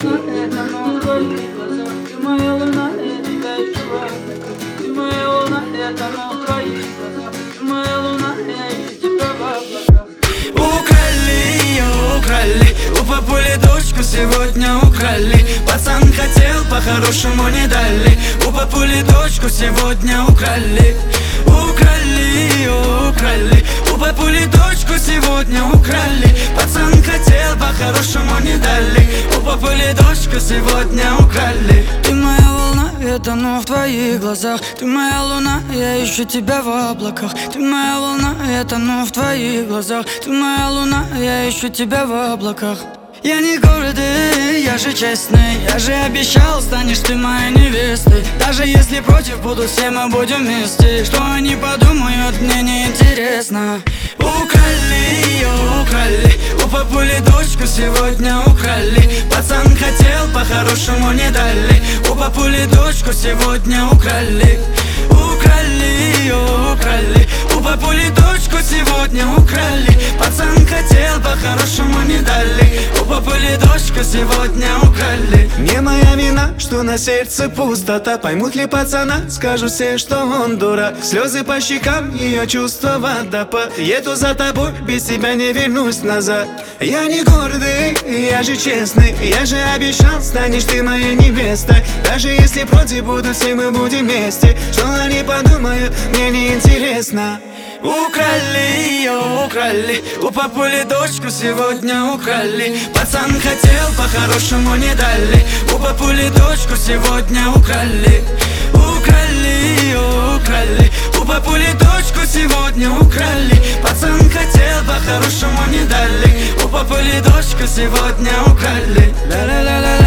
Это но в твоих глазах. Ты моя луна, я тебя ищу в облаках. Ты моя луна, это но в твоих глазах. Ты моя луна, я ищу тебя в облаках. Украли ее, украли. У папули дочку сегодня украли. Пацан хотел, по-хорошему не дали. У папули дочку сегодня украли. Украли ее, украли. У папули дочку сегодня украли. Пацан хотел, по-хорошему не дали. У папули дочку сегодня украли. Ты моя волна, я тону в твоих глазах. Ты моя луна, я ищу тебя в облаках. Ты моя волна, я тону в твоих глазах. Ты моя луна, я ищу тебя в облаках. Я не гордый, я же честный. Я же обещал, станешь ты моей невестой. Даже если против будут, все мы будем вместе. Что они подумают, мне не интересно. Украли ее, украли. У папули дочку сегодня украли. Пацан хотел, по-хорошему не дали. У папули дочку сегодня украли. Украли ее, украли. У папули дочку сегодня украли. Пацан хотел, по-хорошему не дали. У папули дочку сегодня украли. Не моя вина, что на сердце пустота. Поймут ли пацана, скажут все, что он дурак. Слезы по щекам, ее чувства водопад. Еду за тобой, без тебя не вернусь назад. Я не гордый, я же честный. Я же обещал, станешь ты моей невестой. Даже если против будут, все мы будем вместе. Что они подумают, мне не интересно. Украли ее, украли. У папули дочку сегодня украли. Пацан хотел, по-хорошему не дали. У папули дочку сегодня украли. Украли ее, украли. У папули дочку сегодня украли. Пацан хотел, по-хорошему не дали. У папули дочку сегодня украли. Ла-ла-ла-ла.